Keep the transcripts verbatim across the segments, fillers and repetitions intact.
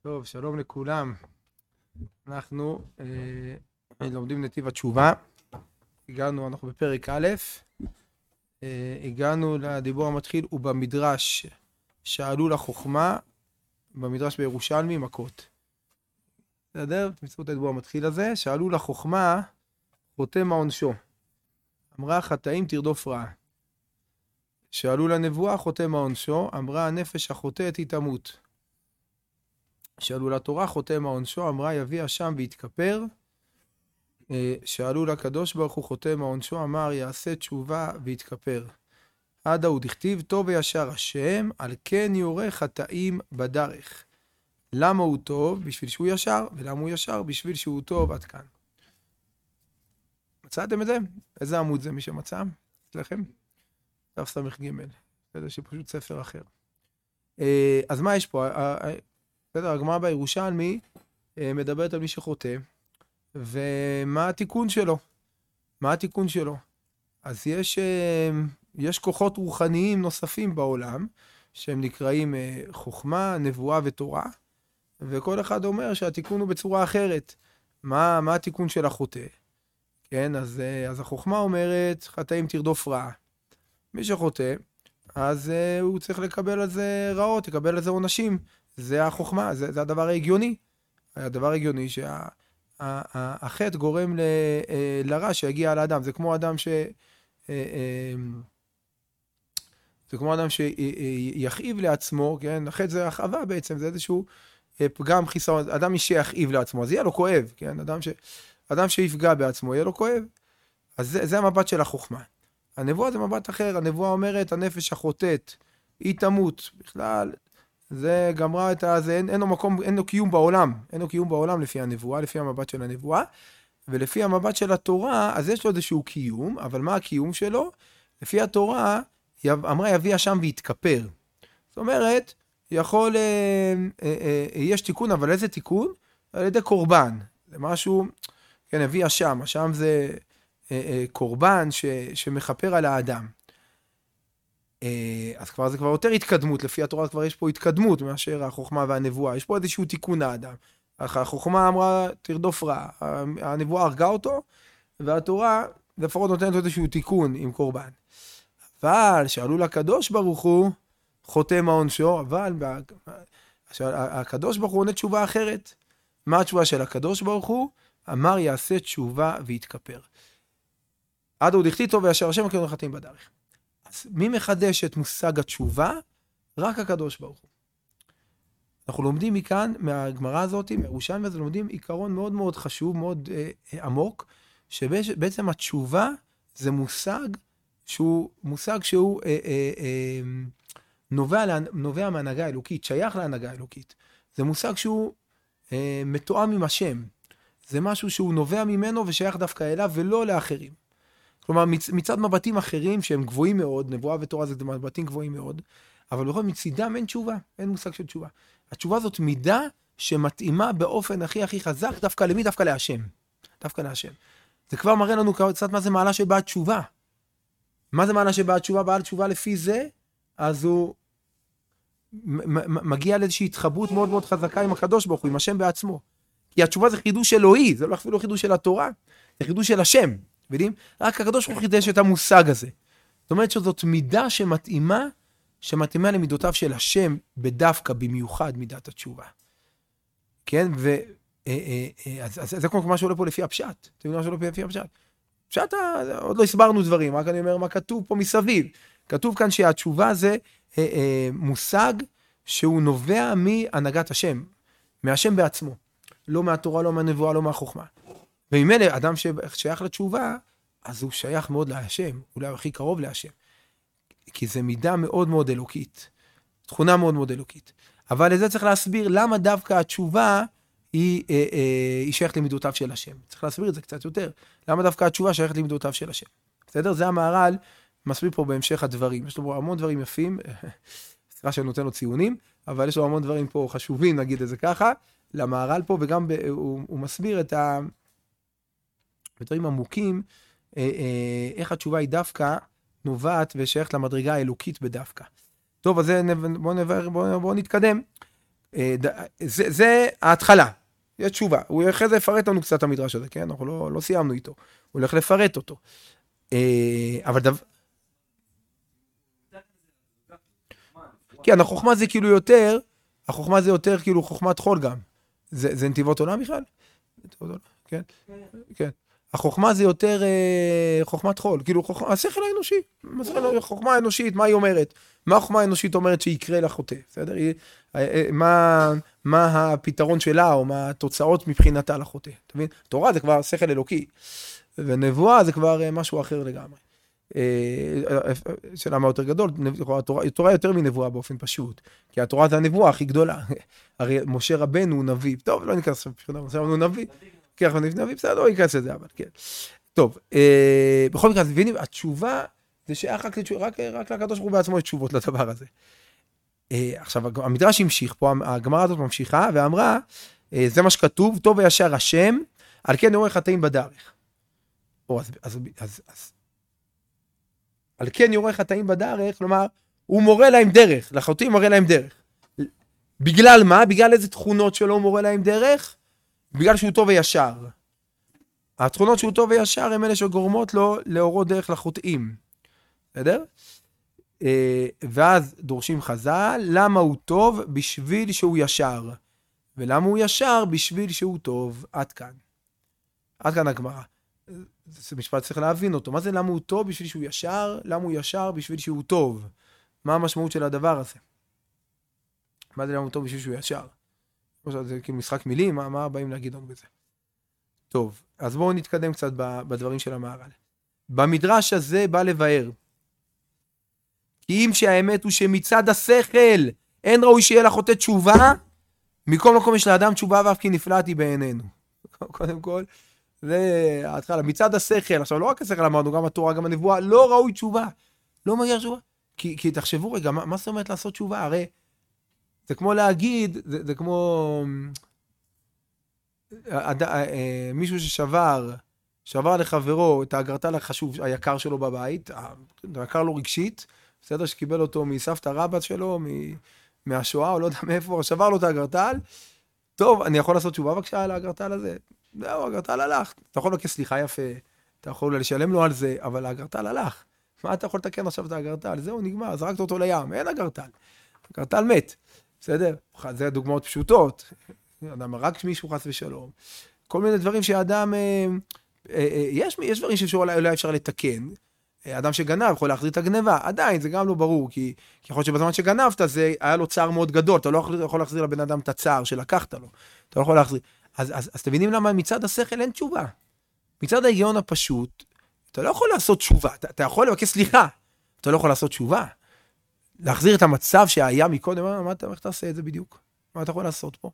טוב, שלום לכולם. אנחנו אה, לומדים נתיב התשובה. הגענו, אנחנו בפרק א', אה, הגענו לדיבור המתחיל, ובמדרש שאלו לחוכמה, במדרש בירושלמי, מכות. בסדר? תמצאו את הדיבור המתחיל הזה. שאלו לחוכמה, חוטא מה עונשו. אמרה, חטאים תרדוף רעה. שאלו לנבואה, חוטא מה עונשו. אמרה, הנפש החוטאת היא תמות. שאלו לתורה, חוטא מה עונשו. אמרה, יביא אשם ויתכפר. שאלו לקדוש ברוך הוא, חוטא מה עונשו. אמר, יעשה תשובה ויתכפר. עדה הוא דכתיב, טוב וישר השם, על כן יורה חטאים בדרך. למה הוא טוב? בשביל שהוא ישר. ולמה הוא ישר? בשביל שהוא טוב. עד כאן. מצאתם את זה? איזה עמוד זה מי שמצא? אצלכם? דף סמך ג'. זה שפשוט ספר אחר. אז מה יש פה? בסדר, הגמרא בירושלמי מדברת על מי שחוטא, ומה התיקון שלו? מה התיקון שלו? אז יש, יש כוחות רוחניים נוספים בעולם, שהם נקראים חוכמה, נבואה ותורה, וכל אחד אומר שהתיקון הוא בצורה אחרת. מה, מה התיקון של החוטא? כן, אז, אז החוכמה אומרת, חטאים תרדוף רעה. מי שחוטא, אז הוא צריך לקבל על זה רעות, לקבל על זה עונשים. זה החוכמה, זה, זה הדבר ההגיוני. הדבר ההגיוני שהחטא גורם ל, לרע שיגיע על האדם. זה כמו אדם ש... זה כמו אדם שיכאיב לעצמו, כן? החטא זה הכאבה בעצם, זה איזשהו פגם חיסרון. אדם שיכאיב לעצמו, אז יהיה לו כואב, כן? אדם, ש... אדם שיפגע בעצמו, יהיה לו כואב. אז זה, זה המבט של החוכמה. הנבואה זה מבט אחר. הנבואה אומרת, הנפש החוטאת, היא תמות. בכלל, זה גמרה את ה... זה, אין, אין לו מקום, אין לו קיום בעולם. אין לו קיום בעולם לפי הנבואה, לפי המבט של הנבואה. ולפי המבט של התורה, אז יש לו איזשהו קיום, אבל מה הקיום שלו? לפי התורה, אמרה יביא אשם ויתכפר. זאת אומרת, יכול... אה, אה, אה, יש תיקון, אבל איזה תיקון? על ידי קורבן. זה משהו... כן, יביא אשם. אשם זה אה, אה, קורבן ש, שמחפר על האדם. אז כבר זה כבר יותר התקדמות, לפי התורה כבר יש פה התקדמות מאשר החוכמה והנבואה, יש פה איזשהו תיקון האדם. החוכמה אמרה תרדוף רע, הנבואה הרגה אותו, והתורה לפחות נותנת לו איזשהו תיקון עם קורבן. אבל שאלו לקדוש ברוך הוא, חוטא מה עונשו, אבל הקדוש ברוך הוא עונה תשובה אחרת. מה התשובה של הקדוש ברוך הוא? אמר יעשה תשובה ויתכפר. עד הוא דכתיב טוב וישר השם וכן חטאים בדרך. אז מי מחדש את מושג התשובה? רק הקדוש ברוך הוא. אנחנו לומדים מכאן, מהגמרא הזאת, מירושלמי, אז לומדים עיקרון מאוד מאוד חשוב, מאוד אה, עמוק, שבעצם התשובה זה מושג שהוא מושג שהוא אה, אה, אה, נובע, נובע מהנהגה האלוקית, שייך להנהגה האלוקית. זה מושג שהוא אה, מתואם עם השם. זה משהו שהוא נובע ממנו ושייך דווקא אליו ולא לאחרים. כלומר, מצד מבטים אחרים שהם גבוהים מאוד, נבואה ותורה זה מבטים גבוהים מאוד, אבל בכל מצידם אין תשובה, אין מושג של תשובה. התשובה זאת מידה שמתאימה באופן הכי הכי חזק, דווקא למי? דווקא להשם. דווקא להשם. זה כבר מראה לנו קצת מה זה מעלה שבאה תשובה. מה זה מעלה שבאה תשובה? בעל תשובה לפי זה, אז הוא מגיע לאיזושהי התחברות מאוד מאוד חזקה עם הקדוש ברוך הוא, עם השם בעצמו. כי התשובה זה חידוש אלוהי, זה לא אפילו חידוש של התורה, זה חידוש של השם. יודעים? רק הקדוש ברוך הוא חידש את המושג הזה. זאת אומרת שזאת מידה שמתאימה, שמתאימה למידותיו של השם, בדווקא במיוחד מידת התשובה. כן? ו... אז, אז, אז זה כמו מה שעולה פה לפי הפשט. אתם יודעים מה שעולה פה לפי הפשט? פשט, עוד לא הסברנו דברים, רק אני אומר מה כתוב פה מסביב. כתוב כאן שהתשובה זה אה, אה, מושג שהוא נובע מהנהגת השם, מהשם בעצמו. לא מהתורה, לא מהנבואה, לא מהחוכמה. וממילא אדם ששייך לתשובה, אז הוא שייך מאוד להשם, אולי הכי קרוב להשם. כי זה מידה מאוד מאוד אלוקית, תכונה מאוד מאוד אלוקית. אבל לזה צריך להסביר למה דווקא התשובה היא, אה, אה, היא שייכת למידותיו של השם. צריך להסביר את זה קצת יותר. למה דווקא התשובה שייכת למידותיו של השם. בסדר? זה המהר"ל מסביר פה בהמשך הדברים. יש לו המון דברים יפים, סליחה שאני נותן לו ציונים, אבל יש לו המון דברים פה חשובים, נגיד את זה ככה, למהר"ל פה, וגם ב, הוא, הוא מסביר את ה... בדברים עמוקים, אה, אה, איך התשובה היא דווקא נובעת ושייכת למדרגה האלוקית בדווקא. טוב, אז בואו בוא, בוא, בוא נתקדם. זה, זה ההתחלה, יש תשובה. הוא אחרי זה יפרט לנו קצת המדרש הזה, כן? אנחנו לא, לא סיימנו איתו. הוא הולך לפרט אותו. אבל דבר... כן, החוכמה זה כאילו יותר, החוכמה זה יותר כאילו חוכמת חול גם. זה, זה נתיבות עולם בכלל? כן, כן. החוכמה זה יותר אה, חוכמת חול, כאילו חוכמה, השכל האנושי, חוכמה האנושית, מה היא אומרת? מה החוכמה האנושית אומרת שיקרה לחוטא? בסדר? היא, אה, מה, מה הפתרון שלה, או מה התוצאות מבחינתה לחוטא? אתה מבין? תורה זה כבר שכל אלוקי, ונבואה זה כבר אה, משהו אחר לגמרי. שאלה מה יותר גדול, התורה, התורה יותר מנבואה באופן פשוט, כי התורה זה הנבואה הכי גדולה. הרי משה רבנו הוא נביא, טוב, לא ניכנס לבחינה, משה רבנו הוא נביא, כי אנחנו נביא, בסדר, לא ניכנס לזה, אבל כן. טוב, בכל מקרה, התשובה זה שייך רק, רק, רק לקדוש ברוך הוא בעצמו יש תשובות לדבר הזה. עכשיו, המדרש המשיך פה, הגמרא הזאת ממשיכה, ואמרה, זה מה שכתוב, טוב וישר השם, על כן יורה חטאים בדרך. או, אז, אז, אז, אז, על כן יורה חטאים בדרך, כלומר, הוא מורה להם דרך, לחטאים מורה להם דרך. בגלל מה? בגלל איזה תכונות שלו הוא מורה להם דרך? בגלל שהוא טוב וישר. התכונות שהוא טוב וישר הם אלה שגורמות לו להורות דרך לחוטאים. בסדר? ואז דורשים חז"ל, למה הוא טוב? בשביל שהוא ישר. ולמה הוא ישר? בשביל שהוא טוב. עד כאן. עד כאן הגמרא. זה משפט צריך להבין אותו. מה זה למה הוא טוב? בשביל שהוא ישר. למה הוא ישר? בשביל שהוא טוב. מה המשמעות של הדבר הזה? מה זה למה הוא טוב? בשביל שהוא ישר. זה כאילו משחק מילים, מה, מה באים להגיד לנו בזה? טוב, אז בואו נתקדם קצת בדברים של המהר"ל. במדרש הזה בא לבאר. כי אם שהאמת הוא שמצד השכל אין ראוי שיהיה לחוטא תשובה, מכל מקום יש לאדם תשובה ואף כי נפלאתי בעינינו. קודם כל, זה ההתחלה. מצד השכל, עכשיו לא רק השכל אמרנו, גם התורה, גם הנבואה, לא ראוי תשובה. לא מגיע תשובה. כי, כי תחשבו רגע, מה, מה זאת אומרת לעשות תשובה? הרי זה כמו להגיד, זה, זה כמו הד, מישהו ששבר, שבר לחברו את האגרטל החשוב, היקר שלו בבית, היקר לו רגשית, בסדר, שקיבל אותו מסבתא רבא שלו, מהשואה, או לא יודע מאיפה, שבר לו את האגרטל, טוב, אני יכול לעשות תשובה בבקשה על האגרטל הזה? זהו, האגרטל הלך, אתה יכול לבקש סליחה יפה, אתה יכול לשלם לו על זה, אבל האגרטל הלך, מה אתה יכול לתקן עכשיו את האגרטל? זהו, נגמר, זרקת אותו לים, אין אגרטל, אגרטל מת. בסדר? זה דוגמאות פשוטות. אדם רק מישהו חס ושלום. כל מיני דברים שאדם, אה, אה, יש, יש דברים שאולי אפשר לתקן. אדם שגנב יכול להחזיר את הגנבה. עדיין, זה גם לא ברור, כי יכול להיות שבזמן שגנבת, זה היה לו צער מאוד גדול. אתה לא יכול להחזיר לבן אדם את הצער שלקחת לו. אתה לא יכול להחזיר. אז, אז, אז תבינים למה מצד השכל אין תשובה. מצד ההיגיון הפשוט, אתה לא יכול לעשות תשובה. אתה, אתה יכול לבקש סליחה. אתה לא יכול לעשות תשובה. להחזיר את המצב שהיה מקודם, מה, מה, איך אתה עושה את זה בדיוק? מה אתה יכול לעשות פה?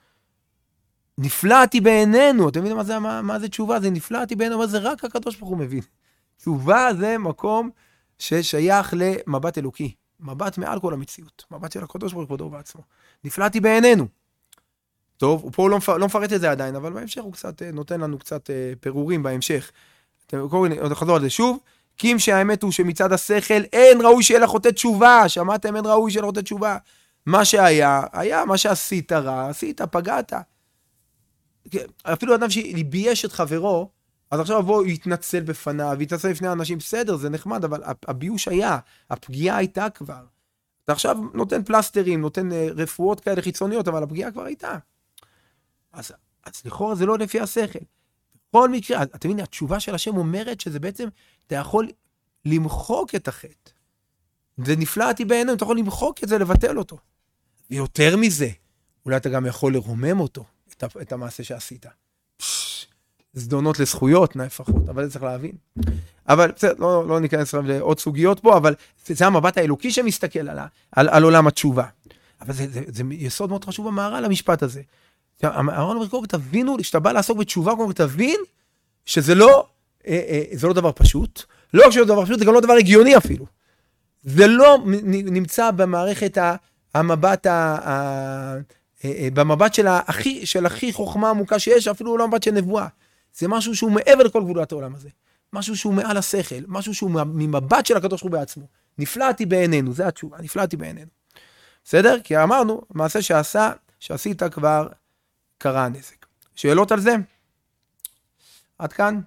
נפלאתי בעינינו, אתם מבינים מה זה, מה, מה זה תשובה? זה נפלאתי בעינינו, אבל זה רק הקדוש ברוך הוא מבין. תשובה זה מקום ששייך למבט אלוקי, מבט מעל כל המציאות, מבט של הקדוש ברוך הוא בעצמו. נפלאתי בעינינו. טוב, הוא פה לא, לא מפרט את זה עדיין, אבל בהמשך הוא קצת נותן לנו קצת פירורים בהמשך. אתם קוראים, חזור על זה שוב. כי אם שהאמת הוא שמצד השכל אין ראוי שיהיה לחוטא תשובה, שמעתם אין ראוי שיהיה לחוטא תשובה. מה שהיה, היה, מה שעשית רע, עשית, פגעת. אפילו אדם שבייש את חברו, אז עכשיו בוא יתנצל בפניו, יתנצל לפני אנשים, בסדר, זה נחמד, אבל הביוש היה, הפגיעה הייתה כבר. אתה עכשיו נותן פלסטרים, נותן רפואות כאלה חיצוניות, אבל הפגיעה כבר הייתה. אז, אז לכאורה זה לא לפי השכל. בכל מקרה, אתם מבינים, התשובה של השם אומרת שזה בעצם, אתה יכול למחוק את החטא. זה נפלאתי בעינינו, אתה יכול למחוק את זה, לבטל אותו. ויותר מזה, אולי אתה גם יכול לרומם אותו, את, את המעשה שעשית. זדונות לזכויות, לפחות, אבל זה צריך להבין. אבל בסדר, לא, לא ניכנס לעוד סוגיות פה, אבל זה המבט האלוקי שמסתכל על, על, על עולם התשובה. אבל זה, זה, זה יסוד מאוד חשוב במהר"ל למשפט הזה. אמרנו ברקוב, תבינו, שאתה בא לעסוק בתשובה, תבין שזה לא, אה, אה, זה לא דבר פשוט, לא רק שזה לא דבר פשוט, זה גם לא דבר הגיוני אפילו. זה לא נמצא במערכת המבט, ה, ה, אה, במבט של הכי, של הכי חוכמה עמוקה שיש, אפילו לא מבט של נבואה. זה משהו שהוא מעבר לכל גבולות העולם הזה. משהו שהוא מעל השכל, משהו שהוא ממבט של הקדוש ברוך הוא בעצמו. נפלאתי בעינינו, זה התשובה, נפלאתי בעינינו. בסדר? כי אמרנו, מעשה שעשה, שעשית כבר קרה הנזק. שאלות על זה? עד כאן?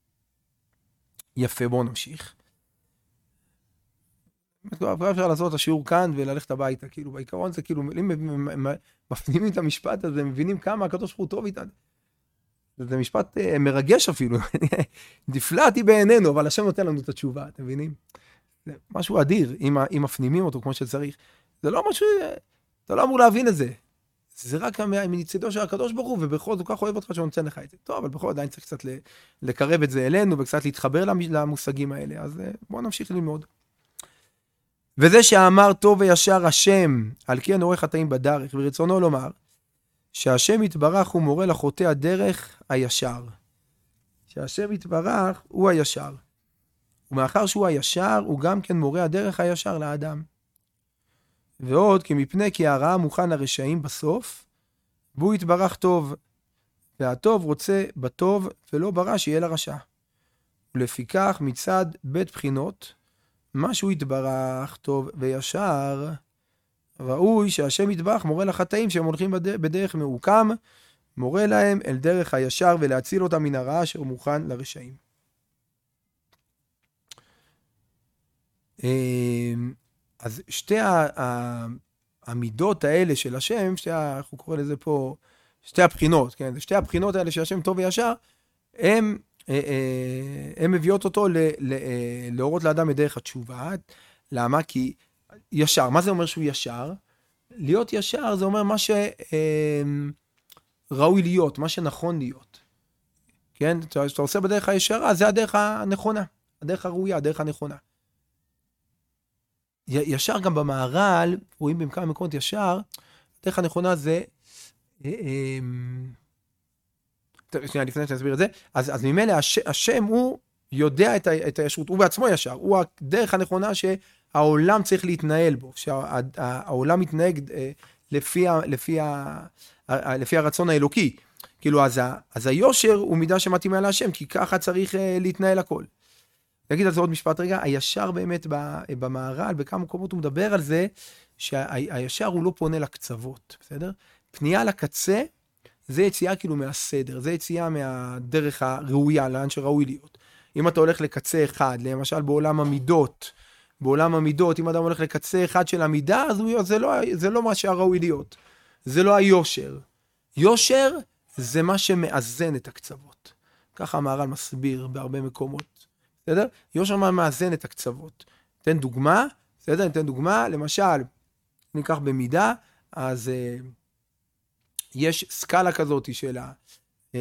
יפה, בואו נמשיך. אפשר לעשות את השיעור כאן וללכת הביתה, כאילו בעיקרון זה כאילו, אם מפנימים את המשפט הזה, מבינים כמה הקדוש ברוך הוא טוב איתנו. זה משפט מרגש אפילו, נפלאתי בעינינו, אבל השם נותן לנו את התשובה, אתם מבינים? זה משהו אדיר, אם מפנימים אותו כמו שצריך. זה לא משהו, אתה לא אמור להבין את זה. זה רק מצידו של הקדוש ברוך הוא, ובכל זאת כך אוהב אותך שהוא נותן לך את זה. טוב, אבל בכל עדיין צריך קצת לקרב את זה אלינו, וקצת להתחבר למושגים האלה. אז בואו נמשיך ללמוד. וזה שאמר טוב וישר השם, על כן עורך חטאים בדרך, ורצונו לומר, שהשם יתברך הוא מורה לחוטא הדרך הישר. שהשם יתברך הוא הישר. ומאחר שהוא הישר, הוא גם כן מורה הדרך הישר לאדם. ועוד, כי מפני כי הרעה מוכן לרשעים בסוף, והוא יתברך טוב. והטוב רוצה בטוב, ולא ברע שיהיה לרשע. ולפיכך מצד בית בחינות, מה שהוא יתברך טוב וישר, ראוי שהשם יתברך מורה לחטאים שהם הולכים בדרך, בדרך מעוקם, מורה להם אל דרך הישר ולהציל אותם מן הרעה אשר מוכן לרשעים. אז שתי המידות האלה של השם, שתי, איך הוא קורא לזה פה, שתי הבחינות, כן? שתי הבחינות האלה של השם טוב וישר, הם, הם מביאות אותו ל, ל, להורות לאדם את דרך התשובה. למה? כי ישר, מה זה אומר שהוא ישר? להיות ישר זה אומר מה שראוי להיות, מה שנכון להיות. כן? כשאתה עושה בדרך הישרה, זה הדרך הנכונה, הדרך הראויה, הדרך הנכונה. ישר גם במערל, רואים במקום מקומות ישר, הדרך הנכונה זה, שנייה, לפני שנסביר את זה, אז, אז ממילא השם הוא יודע את, ה, את הישרות, הוא בעצמו ישר, הוא הדרך הנכונה שהעולם צריך להתנהל בו, שהעולם מתנהג לפי, לפי, לפי הרצון האלוקי. כאילו, אז, אז היושר הוא מידה שמתאימה להשם, כי ככה צריך להתנהל הכל. נגיד על זה עוד משפט רגע, הישר באמת במערל, בכמה מקומות הוא מדבר על זה, שהישר הוא לא פונה לקצוות, בסדר? פנייה לקצה, זה יציאה כאילו מהסדר, זה יציאה מהדרך הראויה, לאן שראוי להיות. אם אתה הולך לקצה אחד, למשל בעולם המידות, בעולם המידות, אם אדם הולך לקצה אחד של המידה, אז זה לא, זה לא מה שהראוי להיות. זה לא היושר. יושר זה מה שמאזן את הקצוות. ככה המהר"ל מסביר בהרבה מקומות. בסדר? יושר מה מאזן את הקצוות. תן דוגמה, בסדר? ניתן דוגמה, למשל, ניקח במידה, אז אה, יש סקאלה כזאת של, אה, אה,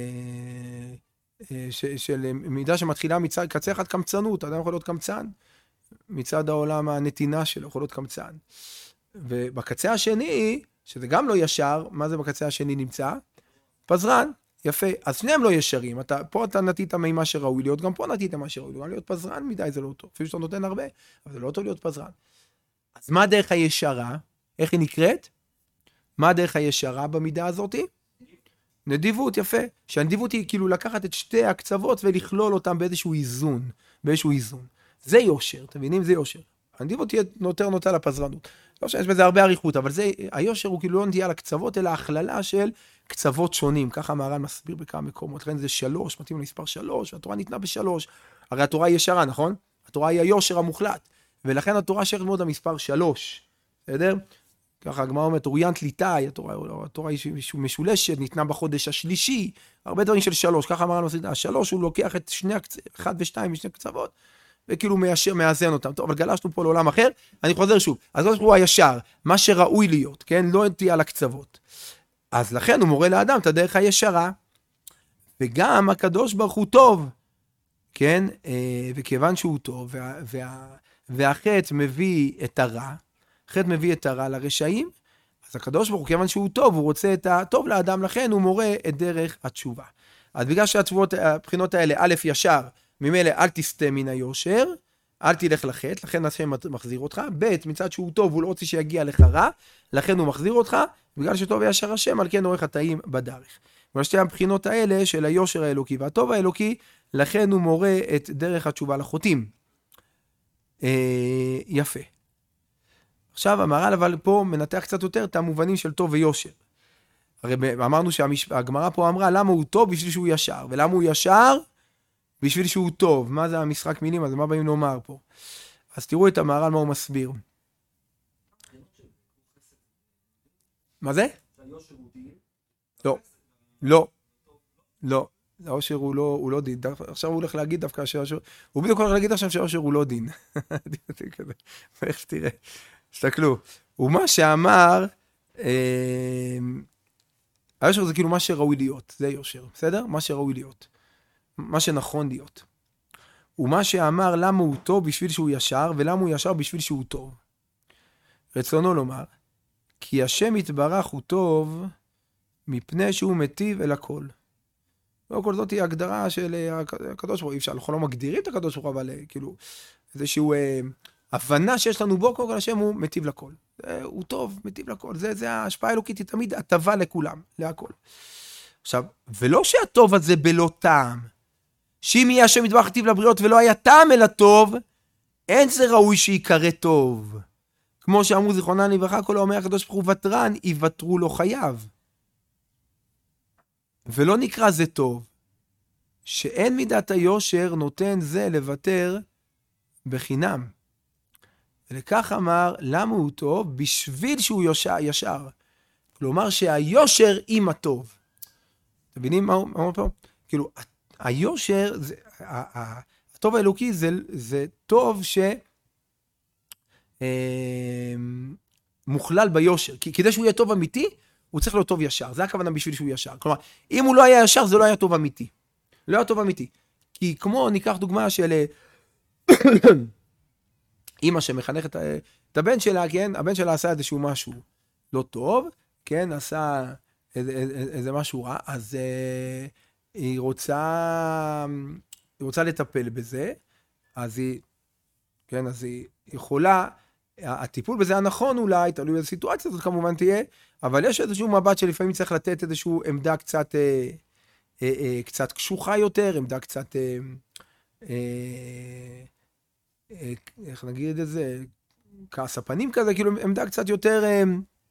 אה, ש, של מידה שמתחילה מצד קצה אחד קמצנות, אדם יכול להיות קמצן, מצד העולם הנתינה שלו יכול להיות קמצן. ובקצה השני, שזה גם לא ישר, מה זה בקצה השני נמצא? פזרן. יפה, אז שניהם לא ישרים, אתה, פה אתה נתית ממה שראוי להיות, גם פה נתית מה שראוי להיות, גם להיות פזרן מדי זה לא טוב, אפילו שאתה נותן הרבה, אבל זה לא טוב להיות פזרן. אז מה הדרך הישרה? איך היא נקראת? מה הדרך הישרה במידה הזאת? נדיבות, יפה. שהנדיבות היא כאילו לקחת את שתי הקצוות ולכלול אותם באיזשהו איזון, באיזשהו איזון. זה יושר, אתם מבינים? זה יושר. הנדיבות תהיה יותר נוטה לפזרנות. לא שיש בזה הרבה עריכות, אבל זה, היושר הוא כאילו לא נטייה לקצוות, אלא הכללה של קצוות שונים. ככה המהר"ל מסביר בכמה מקומות. לכן זה שלוש, מתאים למספר שלוש, והתורה ניתנה בשלוש. הרי התורה היא ישרה, נכון? התורה היא היושר המוחלט. ולכן התורה שייכת מאוד למספר שלוש. בסדר? ככה הגמרא אומרת, אוריינט ליטאי, התורה, התורה היא משולשת, ניתנה בחודש השלישי, הרבה דברים של שלוש. ככה המהר"ל מסביר, השלוש הוא לוקח את שני, אחד ושתיים משני קצוות, וכאילו מיישר, מאזן אותם. טוב, אבל גלשנו פה לעולם אחר, אני חוזר שוב. אז הוא הישר, מה שראוי להיות, כן? לא תהיה על הקצוות. אז לכן הוא מורה לאדם את הדרך הישרה. וגם הקדוש ברוך הוא טוב, כן? וכיוון שהוא טוב, וה, וה, והחטא מביא את הרע, חטא מביא את הרע לרשעים, אז הקדוש ברוך הוא, כיוון שהוא טוב, הוא רוצה את הטוב לאדם, לכן הוא מורה את דרך התשובה. אז בגלל שהבחינות האלה, א' ישר, ממילא אל תסתה מן היושר, אל תלך לחטא, לכן השם מחזיר אותך, ב' מצד שהוא טוב, הוא לא רוצה שיגיע לך רע, לכן הוא מחזיר אותך, בגלל שטוב וישר השם, על כן עורך חטאים בדרך. ושתי הבחינות האלה של היושר האלוקי והטוב האלוקי, לכן הוא מורה את דרך התשובה לחוטאים. אה, יפה. עכשיו המהר"ל אבל פה מנתח קצת יותר את המובנים של טוב ויושר. הרי אמרנו שהגמרא פה אמרה למה הוא טוב בשביל שהוא ישר, ולמה הוא ישר בשביל שהוא טוב. מה זה המשחק מילים הזה? מה באים לומר פה? אז תראו את המהר"ל מה הוא מסביר. מה זה? לא, לא, לא. האושר הוא לא, הוא לא דין. עכשיו הוא הולך להגיד דווקא שהאושר, הוא בדיוק הולך להגיד עכשיו שהאושר הוא לא דין. איך תראה, תסתכלו. ומה שאמר, היושר זה כאילו מה שראוי להיות, זה יושר, בסדר? מה שראוי להיות, מה שנכון להיות. ומה שאמר למה הוא טוב בשביל שהוא ישר, ולמה הוא ישר בשביל שהוא טוב. רצונו לומר, כי השם יתברך הוא טוב, מפני שהוא מטיב אל הכל. לא כל זאת היא הגדרה של הקדוש ברוך הוא, אי אפשר, אנחנו לא מגדירים את הקדוש ברוך הוא, אבל כאילו, איזשהו אה, הבנה שיש לנו בו, כל השם הוא מטיב לכל. זה, הוא טוב, מטיב לכל. זה, זה ההשפעה האלוקית, היא תמיד הטבה לכולם, להכל. עכשיו, ולא שהטוב הזה בלא טעם, שאם יהיה השם יתברך מטיב לבריות ולא היה טעם אל הטוב, אין זה ראוי שיקרא טוב. כמו שאמרו זיכרונם לברכה, כל האומר הקדוש ברוך הוא ותרן, יוותרו לו חייו. ולא נקרא זה טוב, שאין מידת היושר נותן זה לוותר בחינם. ולכך אמר, למה הוא טוב? בשביל שהוא יושר, ישר. כלומר שהיושר עם הטוב. אתם מבינים מה הוא אומר פה? כאילו, היושר, זה, הטוב האלוקי זה, זה טוב ש... מוכלל ביושר. כי כדי שהוא יהיה טוב אמיתי, הוא צריך להיות טוב ישר. זה הכוונה בשביל שהוא ישר. כלומר, אם הוא לא היה ישר, זה לא היה טוב אמיתי. לא היה טוב אמיתי. כי כמו, ניקח דוגמה של אמא שמחנכת את הבן שלה, כן? הבן שלה עשה איזשהו משהו לא טוב, כן? עשה איזה, איזה משהו רע, אז אה, היא רוצה, היא רוצה לטפל בזה, אז היא, כן? אז היא יכולה, הטיפול בזה הנכון אולי, תלוי איזו סיטואציה הזאת כמובן תהיה, אבל יש איזשהו מבט שלפעמים צריך לתת איזשהו עמדה קצת, אה, אה, אה, קצת קשוחה יותר, עמדה קצת, אה, אה, אה, איך נגיד את זה, כעס הפנים כזה, כאילו עמדה קצת יותר, אה,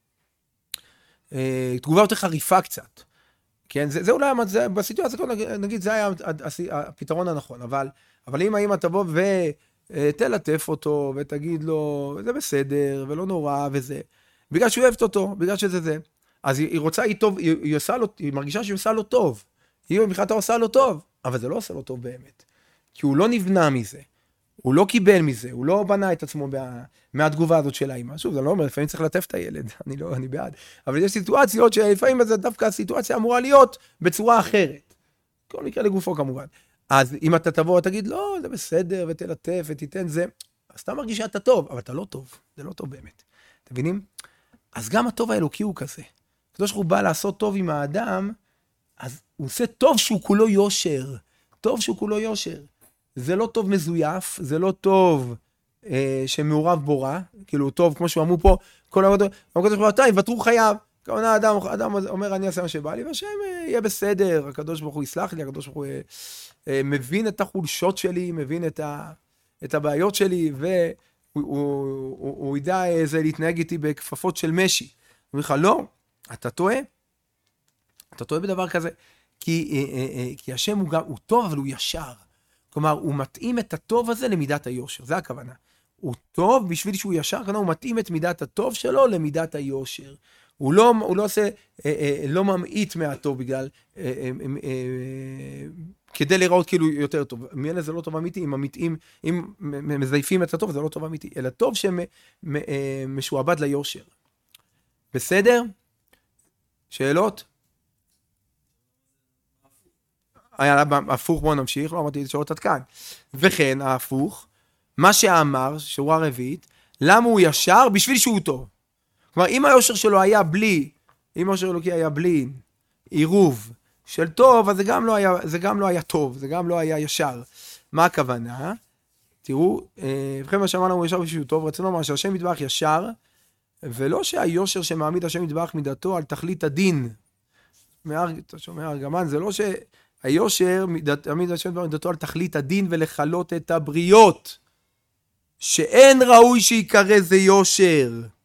אה, תגובה יותר חריפה קצת. כן, זה, זה אולי, זה, בסיטואציה, נגיד, זה היה הפתרון הנכון, אבל, אבל אם האמא תבוא ו... תלטף אותו ותגיד לו, זה בסדר ולא נורא וזה, בגלל שהוא אוהבת אותו, בגלל שזה זה. אז היא, היא רוצה, היא טוב, היא, היא, עושה לו, היא מרגישה שהיא עושה לו טוב. היא מבחינתה עושה לו טוב, אבל זה לא עושה לו טוב באמת. כי הוא לא נבנה מזה, הוא לא קיבל מזה, הוא לא בנה את עצמו מה, מהתגובה הזאת של האמא. שוב, זה לא אומר, לפעמים צריך לטף את הילד, אני לא, אני בעד. אבל יש סיטואציות שלפעמים זה דווקא הסיטואציה אמורה להיות בצורה אחרת. כל מקרה לגופו כמובן. אז אם אתה תבוא ותגיד, לא, זה בסדר, ותלטף, ותיתן זה, אז אתה מרגיש שאתה טוב, אבל אתה לא טוב, זה לא טוב באמת. אתם מבינים? אז גם הטוב האלוקי הוא כזה. הקדוש ברוך הוא בא לעשות טוב עם האדם, אז הוא עושה טוב שהוא כולו יושר. טוב שהוא כולו יושר. זה לא טוב מזויף, זה לא טוב אה, שמעורב בו רע, כאילו טוב, כמו שהוא אמרו פה, כל העבוד, הקדוש ברוך הוא, יוותרו חייו. כמובן האדם, האדם אומר, אני אעשה מה שבא לי, והשם יהיה בסדר, הקדוש ברוך הוא יסלח לי, הקדוש ברוך הוא מבין את החולשות שלי, מבין את, ה, את הבעיות שלי, והוא הוא, הוא, הוא ידע איזה להתנהג איתי בכפפות של משי. הוא אומר לך, לא, אתה טועה, אתה טועה בדבר כזה, כי, כי השם הוא, גם, הוא טוב, אבל הוא ישר. כלומר, הוא מתאים את הטוב הזה למידת היושר, זה הכוונה. הוא טוב בשביל שהוא ישר, כלומר, הוא מתאים את מידת הטוב שלו למידת היושר. הוא לא, הוא לא עושה, אה, אה, לא ממעיט מהטוב בגלל, אה, אה, אה, כדי לראות כאילו יותר טוב. מילה זה לא טוב אמיתי, אם אמיתיים, אם מזייפים את הטוב, זה לא טוב אמיתי, אלא טוב שמשועבד ליושר. בסדר? שאלות? היה הפוך, בואו נמשיך, לא אמרתי שאלות עד כאן. וכן, ההפוך, מה שאמר, שורה רביעית, למה הוא ישר? בשביל שהוא טוב. כלומר, אם היושר שלו היה בלי, אם היושר אלוקי היה בלי עירוב של טוב, אז זה גם לא היה, זה גם לא היה טוב, זה גם לא היה ישר. מה הכוונה? תראו, ובכן מה שאמרנו הוא ישר בשביל שהוא טוב, רצינו לומר שהשם יתברך ישר, ולא שהיושר שמעמיד השם יתברך מידתו על תכלית הדין. אתה שומע ארגמן, זה לא שהיושר מעמיד השם יתברך מידתו על תכלית הדין ולחלות את הבריות, שאין ראוי שיקרא זה יושר.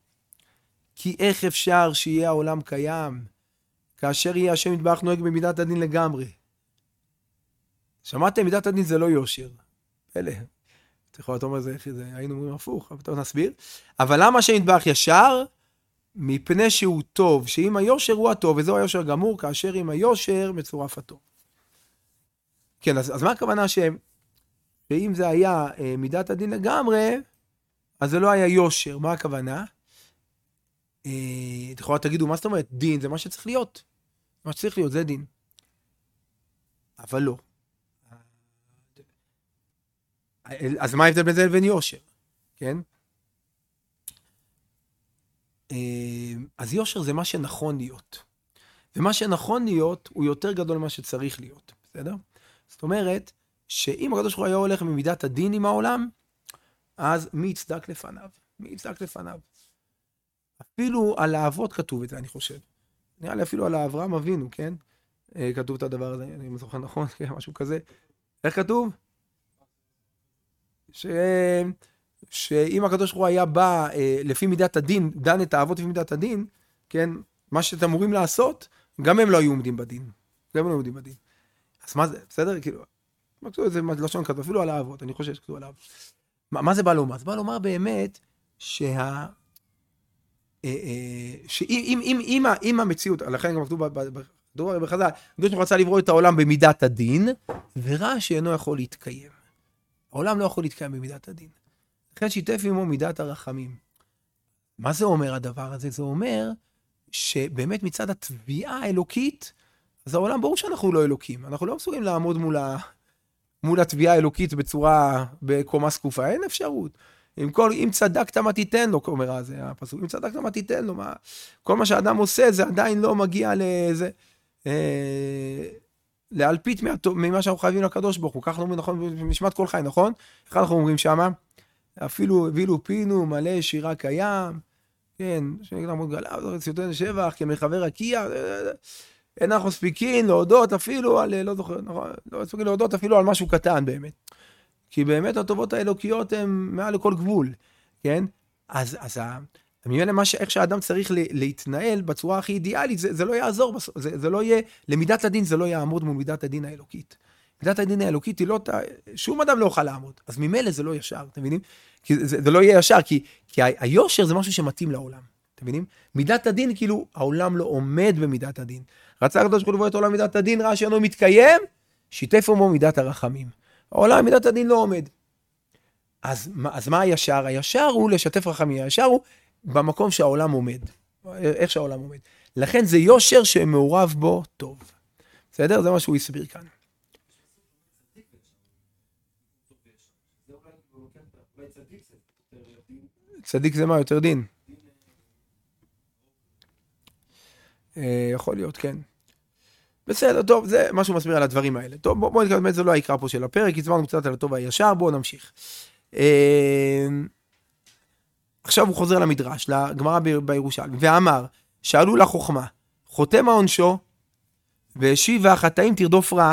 כי איך אפשר שיהיה העולם קיים, כאשר יהיה השם יתברך נוהג במידת הדין לגמרי. שמעתם, מידת הדין זה לא יושר. אלה. אתה יכול, אתה אומר, זה, זה, היינו אומרים הפוך, אבל אתה נסביר. אבל למה השם יתברך ישר? מפני שהוא טוב, שאם היושר הוא הטוב, וזהו היושר גמור, כאשר עם היושר מצורף הטוב. כן, אז, אז מה הכוונה ש... שאם זה היה אה, מידת הדין לגמרי, אז זה לא היה יושר. מה הכוונה? אה, אתה יכול תגידו, מה זאת אומרת? דין זה מה שצריך להיות. מה שצריך להיות, זה דין. אבל לא. אז מה ההבדל בין זה לבין יושר? כן? אז יושר זה מה שנכון להיות. ומה שנכון להיות הוא יותר גדול ממה שצריך להיות. בסדר? זאת אומרת, שאם הקדוש ברוך הוא היה הולך ממידת הדין עם העולם, אז מי יצדק לפניו? מי יצדק לפניו? אפילו על האבות כתוב את זה, אני חושב. נראה לי אפילו על אברהם אבינו, כן? כתוב את הדבר הזה, אני זוכר נכון, משהו כזה. איך כתוב? ש... שאם הקדוש ברוך הוא היה בא לפי מידת הדין, דן את האבות לפי מידת הדין, כן? מה שאתם אמורים לעשות, גם הם לא היו עומדים בדין. גם הם לא עומדים בדין. אז מה זה? בסדר? כאילו, מה כתוב את זה? לשון כתוב, אפילו על האבות, אני חושב שכתוב על האבות. מה, מה זה בא לומר? זה בא לומר באמת שה... שאם אם, אם, אם המציאות, לכן גם כתוב בדור בחז"ל, הקדוש ברוך הוא רצה לברוא את העולם במידת הדין, ורע שאינו יכול להתקיים. העולם לא יכול להתקיים במידת הדין. לכן שיתף עמו מידת הרחמים. מה זה אומר הדבר הזה? זה אומר שבאמת מצד התביעה האלוקית, אז העולם ברור שאנחנו לא אלוקים. אנחנו לא מסוגלים לעמוד מול, ה... מול התביעה האלוקית בצורה, בקומה סקופה. אין אפשרות. אם, כל, אם צדקת מה תיתן לו, אומר הזה הפסוק, אם צדקת מה תיתן לו, מה... כל מה שאדם עושה זה עדיין לא מגיע לזה, אה... להלפית ממה שאנחנו חייבים לקדוש ברוך הוא. כך אומרים, נכון, במשמת כל חי, נכון? איך אנחנו אומרים שמה? אפילו הבילו פינו, מלא שירה קיים, כן, שנגד עמוד גלה, ציוטן שבח, כמחבר הקיע, אין אנחנו ספיקין להודות אפילו על, לא זוכר, נכון, לא ספיקין להודות אפילו על משהו קטן באמת. כי באמת הטובות האלוקיות הן מעל לכל גבול, כן? אז, אז, ממילא מה איך שהאדם צריך להתנהל בצורה הכי אידיאלית, זה, זה לא יעזור, זה, זה לא יהיה, למידת הדין זה לא יעמוד מול מידת הדין האלוקית. מידת הדין האלוקית היא לא, שום אדם לא יוכל לעמוד, אז ממילא זה לא ישר, אתם מבינים? כי זה, זה לא יהיה ישר, כי, כי היושר זה משהו שמתאים לעולם, אתם מבינים? מידת הדין, כאילו, העולם לא עומד במידת הדין. רצה הקדוש ברוך הוא לבוא את העולם מידת הדין, ראה שאינו מתקיים, שיתף עמו מידת הרחמים. העולם מידת הדין לא עומד. אז, אז מה הישר? הישר הוא לשתף רחמים, הישר הוא במקום שהעולם עומד. איך שהעולם עומד. לכן זה יושר שמעורב בו טוב. בסדר? זה מה שהוא הסביר כאן. צדיק זה מה? יותר דין? יכול להיות, כן. בסדר, טוב, זה משהו מסביר על הדברים האלה. טוב, בואו נקרא, באמת זה לא העיקר פה של הפרק, הצבענו קצת על הטוב והישר, בואו נמשיך. עכשיו הוא חוזר למדרש, לגמרא בירושלמי, ואמר, שאלו לחוכמה, חותם העונשו, והשיבה חטאים תרדוף רע.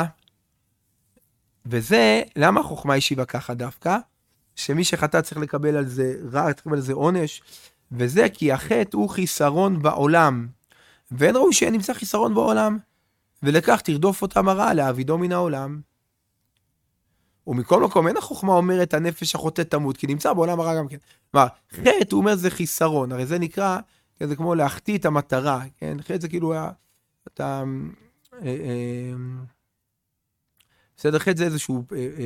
וזה, למה החוכמה השיבה ככה דווקא? שמי שחטא צריך לקבל על זה רע, צריך לקבל על זה עונש, וזה כי החטא הוא חיסרון בעולם, ואין ראוי שנמצא חיסרון בעולם, ולכך תרדוף אותם הרע, להעבידו מן העולם. ומכל מקום, אין החוכמה אומרת הנפש החוטא תמות, כי נמצא בעולם הרע גם כן. כלומר, חטא הוא אומר זה חיסרון, הרי זה נקרא, זה כמו להחטיא את המטרה, כן? חטא זה כאילו, אתה, בסדר, חטא זה איזשהו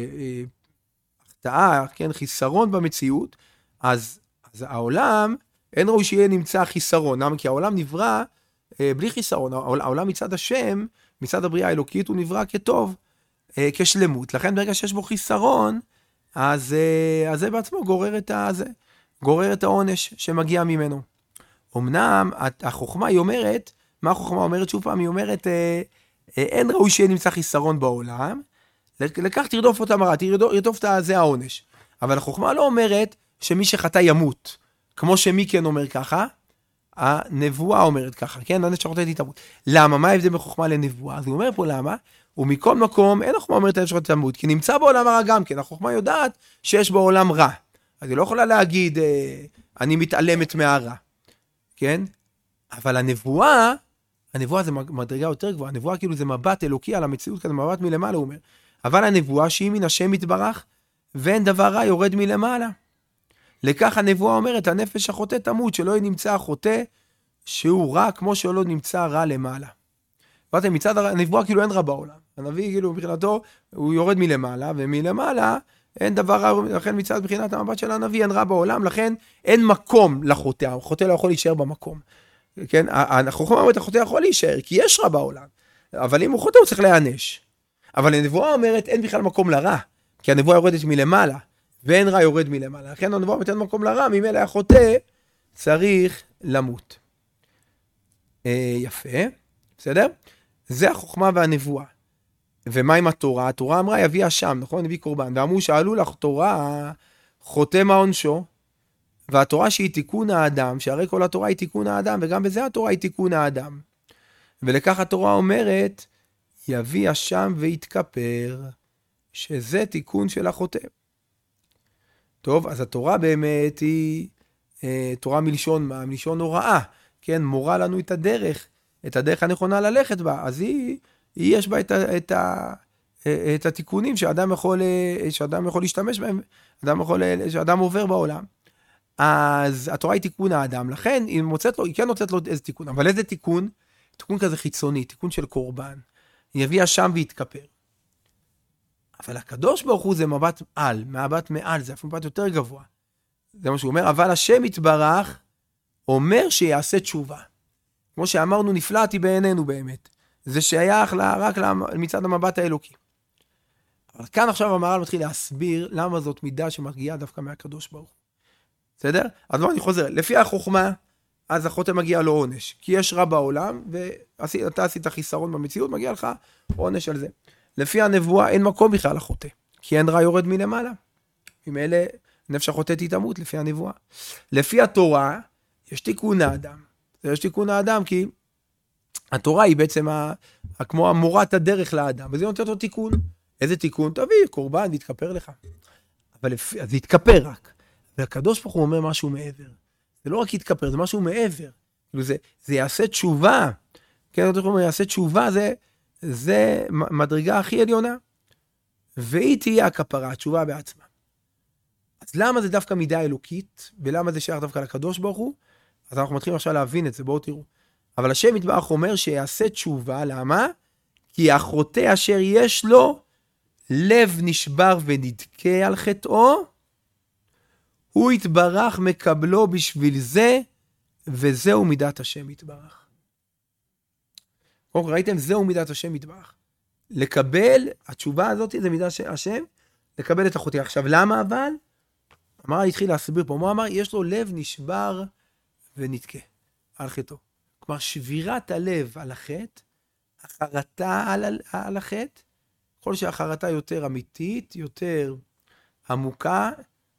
החטאה, כן? חיסרון במציאות, אז, אז העולם, אין ראוי שיהיה נמצא חיסרון, למה? כי העולם נברא בלי חיסרון, העולם מצד השם, מצד הבריאה האלוקית, הוא נברא כטוב, כשלמות. לכן ברגע שיש בו חיסרון, אז, אז זה בעצמו גורר את, הזה, גורר את העונש שמגיע ממנו. אמנם החוכמה היא אומרת, מה החוכמה אומרת? שוב פעם, היא אומרת, אין ראוי שיהיה נמצא חיסרון בעולם, לכך תרדוף אותם הרע, תרדוף את זה העונש. אבל החוכמה לא אומרת שמי שחטא ימות, כמו שמי כן אומר ככה, הנבואה אומרת ככה, כן? הנפש החוטאת תמות. למה? מה ההבדל בחוכמה לנבואה? אז הוא אומר פה למה? ומכל מקום, אין החוכמה אומרת הנפש החוטאת תמות, כי נמצא בעולם הרע גם כן, החוכמה יודעת שיש בעולם רע. אז היא לא יכולה להגיד, אני מתעלמת מהרע. כן? אבל הנבואה, הנבואה זה מדרגה יותר גבוהה, הנבואה כאילו זה מבט אלוקי על המציאות, כזה מבט מלמעלה, הוא אומר. אבל הנבואה שהיא מן השם יתברך, ואין דבר רע יורד מלמעלה. לכך הנבואה אומרת, הנפש החוטא תמות, שלא נמצא החוטא שהוא רע, כמו שלא נמצא רע למעלה. ואתם מצד הנבואה כאילו אין רע בעולם. הנביא כאילו מבחינתו, הוא יורד מלמעלה, ומלמעלה אין דבר רע, לכן מצד מבחינת המבט של הנביא אין רע בעולם, לכן אין מקום לחוטא, החוטא לא יכול להישאר במקום. כן, החוכמה אומרת, החוטא יכול להישאר, כי יש רע בעולם. אבל אם הוא חוטא, הוא צריך להיענש. אבל הנבואה אומרת, אין בכלל מקום לרע, כי הנבואה יורדת מלמעלה, ואין רע יורד מלמעלה. לכן הנבואה מתן מקום לרע, ממילא החוטא צריך למות. אה, יפה, בסדר? זה החוכמה והנבואה. ומה עם התורה? התורה אמרה, יביא אשם, נכון? יביא קורבן. ואמרו, שאלו לך, תורה חוטא מה עונשו? והתורה שהיא תיקון האדם, שהרי כל התורה היא תיקון האדם, וגם בזה התורה היא תיקון האדם. ולכך התורה אומרת, יביא אשם ויתכפר, שזה תיקון של החוטא. טוב, אז התורה באמת היא אה, תורה מלשון מה? מלשון הוראה, כן? מורה לנו את הדרך, את הדרך הנכונה ללכת בה. אז היא, היא יש בה את, ה, את, ה, את התיקונים שאדם יכול, שאדם יכול להשתמש בהם, אדם יכול, שאדם עובר בעולם. אז התורה היא תיקון האדם, לכן היא מוצאת לו, היא כן מוצאת לו איזה תיקון, אבל איזה תיקון? תיקון כזה חיצוני, תיקון של קורבן. היא יביא אשם ויתכפר. אבל הקדוש ברוך הוא זה מבט על, מבט מעל, זה אפילו מבט יותר גבוה. זה מה שהוא אומר, אבל השם יתברך אומר שיעשה תשובה. כמו שאמרנו, נפלאתי בעינינו באמת. זה שייך לה, רק מצד המבט האלוקי. אבל כאן עכשיו המהר"ל מתחיל להסביר למה זאת מידה שמגיעה דווקא מהקדוש ברוך הוא. בסדר? אז בוא אני חוזר, לפי החוכמה, אז החוטא מגיע לו עונש, כי יש רע בעולם, ואתה עשית חיסרון במציאות, מגיע לך עונש על זה. לפי הנבואה אין מקום בכלל לחוטא, כי אין רע יורד מלמעלה. עם אלה נפש החוטא תמות לפי הנבואה. לפי התורה, יש תיקון האדם. יש תיקון האדם כי התורה היא בעצם ה, ה, כמו המורת הדרך לאדם, וזה נותן לו תיקון. איזה תיקון? תביא, קורבן, יתכפר לך. אבל לפי, אז יתכפר רק. והקדוש ברוך הוא אומר משהו מעבר. זה לא רק יתכפר, זה משהו מעבר. זה, זה יעשה תשובה. כן, הקדוש ברוך הוא יעשה תשובה, זה, זה מדרגה הכי עליונה. והיא תהיה הכפרה, התשובה בעצמה. אז למה זה דווקא מידה אלוקית? ולמה זה שייך דווקא לקדוש ברוך הוא? אז אנחנו מתחילים עכשיו להבין את זה, בואו תראו. אבל השם יתברך אומר שיעשה תשובה, למה? כי החוטא אשר יש לו לב נשבר ונדכה על חטאו, הוא יתברך מקבלו בשביל זה, וזהו מידת השם יתברך. ראיתם? זהו מידת השם יתברך. לקבל, התשובה הזאת זה מידת השם, לקבל את החוטא. עכשיו, למה אבל? אמר, התחיל להסביר פה, מה אמר? יש לו לב נשבר ונדכה על חטאו. כלומר, שבירת הלב על החטא, החרטה על, על החטא, כל שהחרטה יותר אמיתית, יותר עמוקה,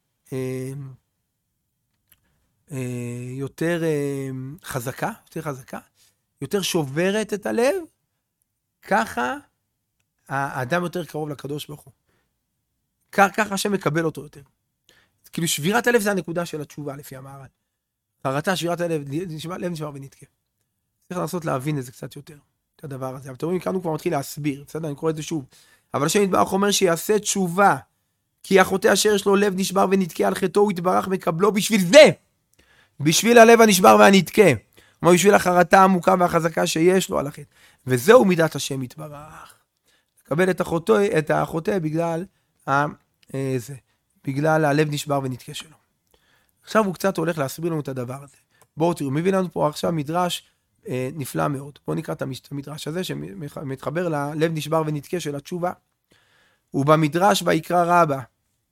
יותר חזקה, יותר חזקה, יותר שוברת את הלב, ככה האדם יותר קרוב לקדוש ברוך הוא. ככה השם מקבל אותו יותר. כאילו שבירת הלב זה הנקודה של התשובה לפי המהר"ל. חרטה, שבירת הלב, לב נשבר ונדכה. צריך לנסות להבין את זה קצת יותר, את הדבר הזה. אבל תראו, כאן הוא כבר מתחיל להסביר, בסדר? אני קורא את זה שוב. אבל השם יתברך אומר שיעשה תשובה, כי החוטא אשר יש לו לב נשבר ונדכה על חטאו, הוא יתברך מקבלו בשביל זה. בשביל הלב הנשבר והנדכה. כמו בשביל החרטה העמוקה והחזקה שיש לו על החטא. וזהו מידת השם יתברך. לקבל את החוטא, את החוטא בגלל ה, אה, זה, בגלל הלב נשבר ונדכה שלו. עכשיו הוא קצת הולך להסביר לנו את הדבר הזה. בואו תראו, מביא לנו פה עכשיו מדרש אה, נפלא מאוד. בואו נקרא את המדרש הזה שמתחבר ללב נשבר ונדכה של התשובה. ובמדרש ויקרא רבה,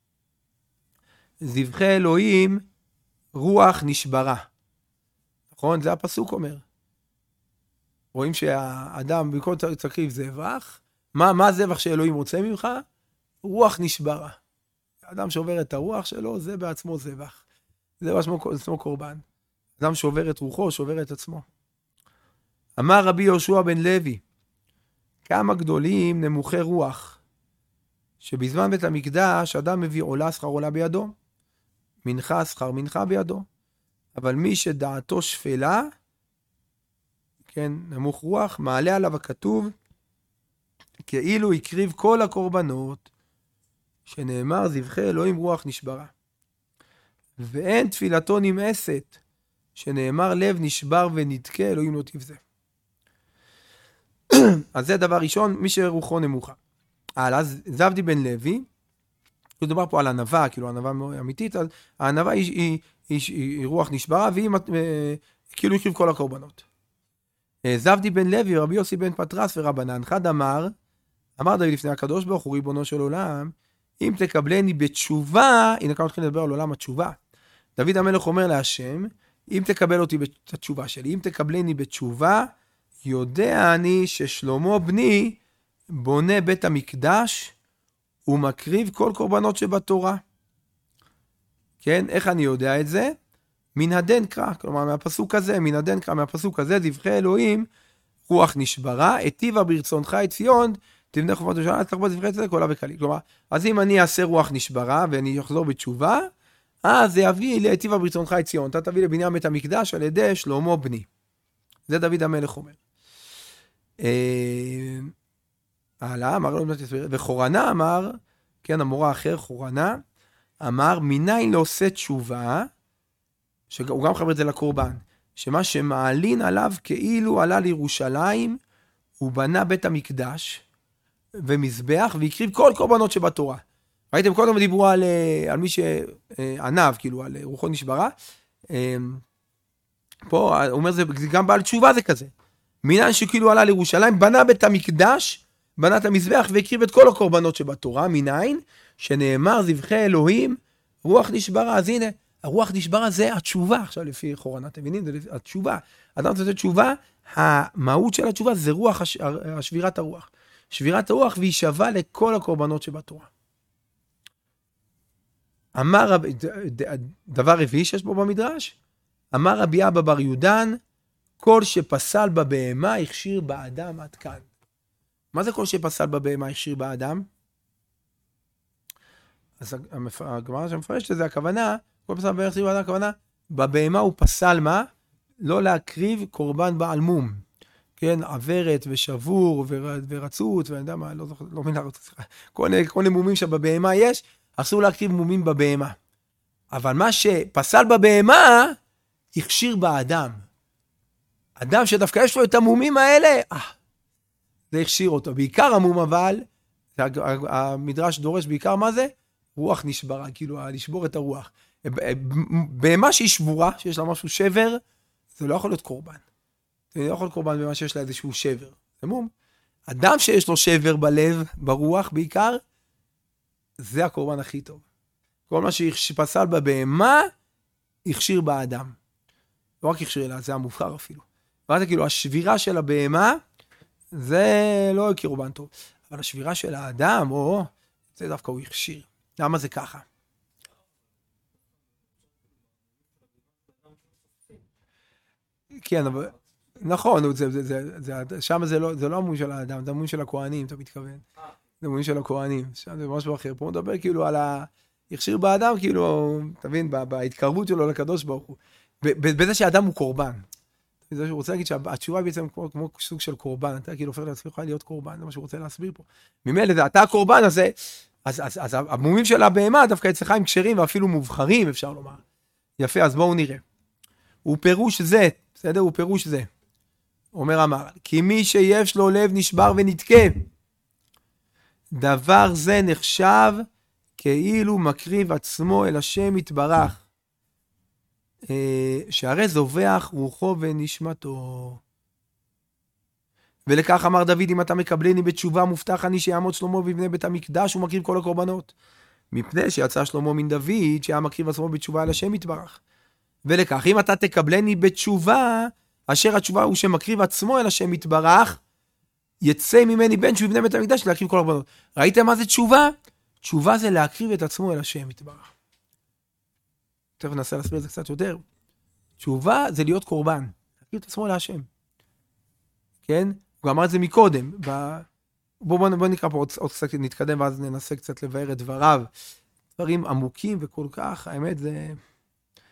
זבחי אלוהים רוח נשברה. נכון? זה הפסוק אומר. רואים שהאדם בכל תקריב זבח. מה, מה הזבח שאלוהים רוצה ממך? רוח נשברה. האדם שובר את הרוח שלו, זה בעצמו זבח. זה בעצמו קורבן. אדם שובר את רוחו, שובר את עצמו. אמר רבי יהושע בן לוי, כמה גדולים נמוכי רוח, שבזמן בית המקדש אדם מביא עולה שכר עולה בידו, מנחה שכר מנחה בידו, אבל מי שדעתו שפלה, כן, נמוך רוח, מעלה עליו הכתוב, כאילו הקריב כל הקורבנות, שנאמר זבחי אלוהים רוח נשברה. ואין תפילתו נמאסת, שנאמר לב נשבר ונדכה, אלוהים לא תבזה. אז זה דבר ראשון, מי שרוחו נמוכה. הלאה, זבדי בן לוי, הוא דבר פה על ענווה, כאילו ענווה אמיתית, אז הענווה היא, היא, היא, היא, היא רוח נשברה, והיא כאילו הקריב כל הקורבנות. זבדי בן לוי, רבי יוסי בן פטרס ורבנן, חד אמר, אמר דוד לפני הקדוש ברוך הוא ריבונו של עולם, אם תקבלני בתשובה, הנה כאן מתחילים לדבר על עולם התשובה. דוד המלך אומר להשם, אם תקבל אותי בתשובה שלי, אם תקבלני בתשובה, יודע אני ששלמה בני בונה בית המקדש, ומקריב כל קורבנות שבתורה. כן, איך אני יודע את זה? מן הדן קרא, כלומר מהפסוק הזה, מן הדן קרא, מהפסוק הזה, זבחי אלוהים, רוח נשברה, היטיבה ברצונך את ציון, תבנה חומת ירושלים, תרבות זבחי צדק, עולה וקלי. כלומר, אז אם אני אעשה רוח נשברה, ואני אחזור בתשובה, אז זה יביא לי, היטיבה ברצונך את ציון, אתה תביא לבניין בית המקדש על ידי שלמה בני. זה דוד המלך אומר. הלאה, אמר לו, וחורנה אמר, כן, המורה האחר, חורנה, אמר, מניין לא עושה תשובה, שהוא גם חבר את זה לקורבן, שמה שמעלין עליו כאילו עלה לירושלים, הוא בנה בית המקדש, ומזבח, והקריב כל קורבנות שבתורה. ראיתם, קודם דיברו על, על מי שענב, כאילו, על רוחו נשברה, פה, הוא אומר, זה גם בעל תשובה זה כזה, מניין שכאילו עלה לירושלים, בנה בית המקדש, בנה את המזבח והקריב את כל הקורבנות שבתורה, מניין שנאמר זבחי אלוהים, רוח נשברה. אז הנה, הרוח נשברה זה התשובה, עכשיו לפי חורנה, אתם מבינים? זה התשובה. אדם רוצה תשובה, המהות של התשובה זה רוח, שבירת הרוח. שבירת הרוח והיא שווה לכל הקורבנות שבתורה. אמר, דבר רביעי שיש פה במדרש, אמר רבי אבא בר יהודן, כל שפסל בבהמה הכשיר באדם עד כאן. מה זה כל שפסל בבהמה הכשיר באדם? אז הגמרא שמפרשת לזה, הכוונה, כל פסל בבהמה הכשיר באדם, הכוונה, בבהמה הוא פסל מה? לא להקריב קורבן בעל מום. כן, עברת ושבור ורצות, ואני יודע מה, לא זוכר, לא מילה רצות, כל, כל מומים שבבהמה יש, אסור להקריב מומים בבהמה. אבל מה שפסל בבהמה, הכשיר באדם. אדם שדווקא יש לו את המומים האלה, אה, זה הכשיר אותו. בעיקר המום אבל, המדרש דורש בעיקר מה זה? רוח נשברה, כאילו לשבור את הרוח. בהמה שהיא שבורה, שיש לה משהו שבר, זה לא יכול להיות קורבן. זה לא יכול להיות קורבן במה שיש לה איזשהו שבר. זה מום. אדם שיש לו שבר בלב, ברוח בעיקר, זה הקורבן הכי טוב. כל מה שפסל בבהמה, הכשיר באדם. לא רק הכשיר אלא, זה המובחר אפילו. ואז כאילו, השבירה של הבהמה, זה לא קורבן טוב. אבל השבירה של האדם, או, זה דווקא הוא הכשיר. למה זה ככה? כן, אבל, נכון, זה, זה, זה, זה, שם זה לא, זה לא המום של האדם, זה המום של הכהנים, אתה מתכוון. זה המום של הכהנים, שם זה משהו אחר. פה מדבר כאילו על ההכשיר באדם, כאילו, תבין, בהתקרבות שלו לקדוש ברוך הוא. בזה שהאדם הוא קורבן. זה שהוא רוצה להגיד שהתשובה בעצם כמו, כמו סוג של קורבן, אתה כאילו הופך לעצמך להיות קורבן, זה מה שהוא רוצה להסביר פה. ממילא זה, אתה הקורבן הזה, אז, אז, אז המומים של הבהמה דווקא אצלך הם כשרים ואפילו מובחרים, אפשר לומר. יפה, אז בואו נראה. הוא פירוש זה, בסדר? הוא פירוש זה. אומר אמר, כי מי שיש לו לב נשבר ונתקה, דבר זה נחשב כאילו מקריב עצמו אל השם יתברך. שהרי זובח רוחו ונשמתו. ולכך אמר דוד, אם אתה מקבלני בתשובה מובטח אני שיעמוד שלמה ויבנה בית המקדש ומקריב כל הקורבנות. מפני שיצא שלמה מן דוד שהיה מקריב עצמו בתשובה על השם יתברך. ולכך אם אתה תקבלני בתשובה, אשר התשובה הוא שמקריב עצמו אל השם יתברך, יצא ממני בן שהוא יבנה בית המקדש להקריב כל הקורבנות. ראיתם מה זה תשובה? תשובה זה להקריב את עצמו אל השם יתברך. תכף ננסה להסביר את זה קצת יותר. תשובה זה להיות קורבן. להקריב את עצמו להשם. כן? הוא אמר את זה מקודם. ב... בואו בוא, בוא נקרא פה עוד, עוד קצת, נתקדם ואז ננסה קצת לבאר את דבריו. דברים עמוקים וכל כך, האמת זה...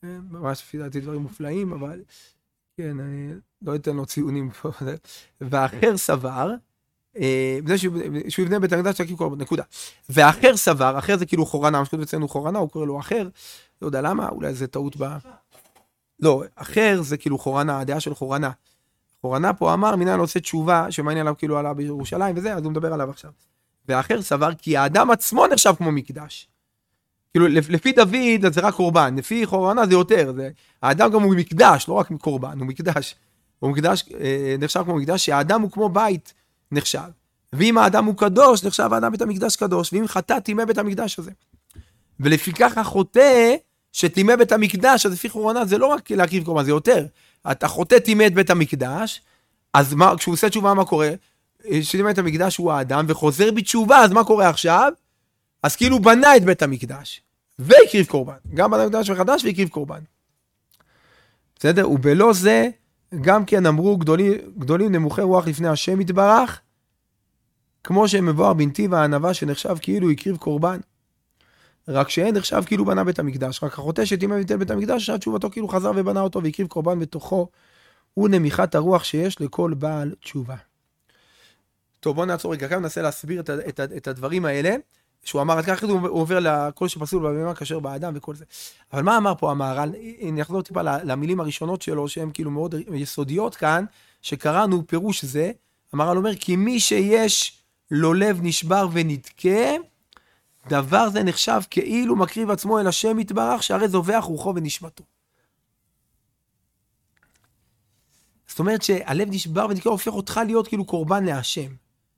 ממש לפי דעתי דברים מופלאים, אבל כן, אני לא אתן לו ציונים פה. והאחר סבר, שהוא יבנה בית המקדש להקים קורבן, נקודה. והאחר סבר, אחר זה כאילו חורנה, מה שכתוב אצלנו חורנה, הוא קורא לו אחר, לא יודע למה, אולי זה טעות בה. לא, אחר זה כאילו חורנה, הדעה של חורנה. חורנה פה אמר, מנהל עושה תשובה, שמעניין עליו כאילו עלה בירושלים וזה, אז הוא מדבר עליו עכשיו. והאחר סבר, כי האדם עצמו נחשב כמו מקדש. כאילו, לפי דוד, זה רק קורבן, לפי חורנה זה יותר, זה, האדם גם הוא מקדש, לא רק קורבן, הוא מקדש. הוא מקדש, נחשב כמו מקדש, שהאדם הוא כמו בית נחשב. ואם האדם הוא קדוש, נחשב האדם בית המקדש קדוש, ואם חטא, תימא בית המקדש הזה. ולפי כך החוטא, שתימא בית המקדש, אז לפי חורנה, זה לא רק להקריב קורבן, זה יותר. אתה חוטא תימא את בית המקדש, אז מה, כשהוא עושה תשובה, מה קורה? שתימא את המקדש הוא האדם, וחוזר בתשובה, אז מה קורה עכשיו? אז כאילו בנה את בית המקדש, והקריב קורבן. גם בית המקדש מחדש והקריב קורבן. בסדר? ובלא זה, גם כן אמרו גדולים, גדולים נמוכי רוח לפני השם יתברך, כמו שהם מבואר בנתיב הענווה שנחשב כאילו הקריב קורבן. רק שאין נחשב כאילו בנה בית המקדש. רק החוטא שתימא ביטל בית המקדש, עכשיו תשובתו כאילו חזר ובנה אותו והקריב קורבן בתוכו, הוא נמיכת הרוח שיש לכל בעל תשובה. טוב, בוא נעצור רגע, כאן ננסה להסביר את, את, את הדברים האלה, שהוא אמר, עד ככה הוא עובר לכל שפסול בבהמה כאשר באדם וכל זה. אבל מה אמר פה המהר"ל? אני אחזור טיפה למילים הראשונות שלו, שהן כאילו מאוד יסודיות כאן, שקראנו פירוש זה, המהר"ל אומר, כי מי שיש לו לב נשבר ונדכה, דבר זה נחשב כאילו מקריב עצמו אל השם יתברך, שהרי זובח רוחו ונשמתו. זאת אומרת שהלב נשבר ונדכה הופך אותך להיות כאילו קורבן להשם.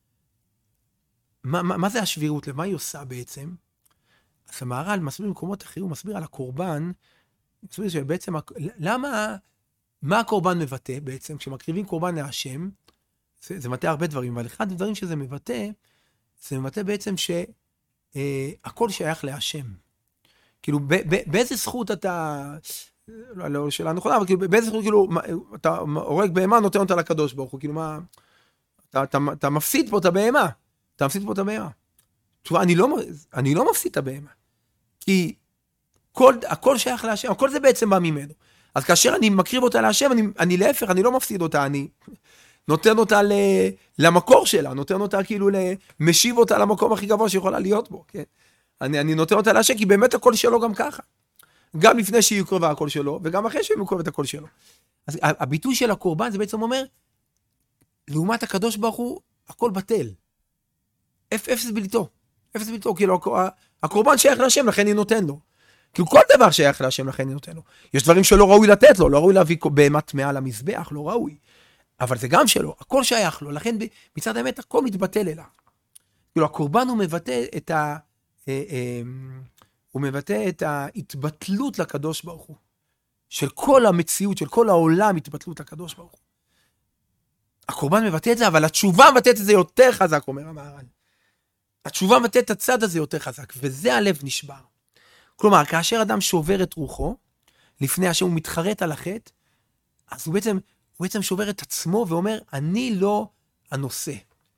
מה, מה, מה זה השבירות לב? מה היא עושה בעצם? אז המהר"ל מסביר במקומות אחרים, הוא מסביר על הקורבן, מסביר שבעצם, למה, מה הקורבן מבטא בעצם? כשמקריבים קורבן להשם, זה, זה מבטא הרבה דברים, אבל אחד הדברים שזה מבטא, זה מבטא בעצם ש... הכל שייך להשם. כאילו, באיזה זכות אתה, לא שאלה נכונה, אבל כאילו, באיזה זכות, כאילו, אתה הורג בהמה, נותן אותה לקדוש ברוך הוא, כאילו, מה, אתה מפסיד פה את הבהמה, אתה מפסיד פה את הבהמה. תשובה, אני לא מפסיד את הבהמה, כי הכל שייך להשם, הכל זה בעצם בא ממנו. אז כאשר אני מקריב אותה להשם, אני להפך, אני לא מפסיד אותה, אני... נותן אותה למקור שלה, נותן אותה כאילו, משיב אותה למקום הכי גבוה שיכולה להיות בו, כן? אני, אני נותן אותה להשם, כי באמת הכל שלו גם ככה. גם לפני שהיא קרבה הכל שלו, וגם אחרי שהיא מקרבה את הכל שלו. אז הביטוי של הקורבן זה בעצם אומר, לעומת הקדוש ברוך הוא, הכל בטל. אפס בלתו. אפס בלתו, כאילו, הקורבן שייך להשם, לכן היא נותן לו. כאילו, כל דבר שייך להשם, לכן היא נותן לו. יש דברים שלא ראוי לתת לו, לא ראוי להביא בהמת טמאה למזבח, לא ראוי. אבל זה גם שלו, הכל שייך לו, לכן מצד האמת הכל מתבטל אליו. כאילו הקורבן הוא מבטא את ה... אה, אה, הוא מבטא את ההתבטלות לקדוש ברוך הוא. של כל המציאות, של כל העולם התבטלות לקדוש ברוך הוא. הקורבן מבטא את זה, אבל התשובה מבטאת את זה יותר חזק, אומר המהר"ל. התשובה מבטאת את הצד הזה יותר חזק, וזה הלב נשבר. כלומר, כאשר אדם שובר את רוחו, לפני השם הוא מתחרט על החטא, אז הוא בעצם... הוא בעצם שובר את עצמו ואומר, אני לא הנושא.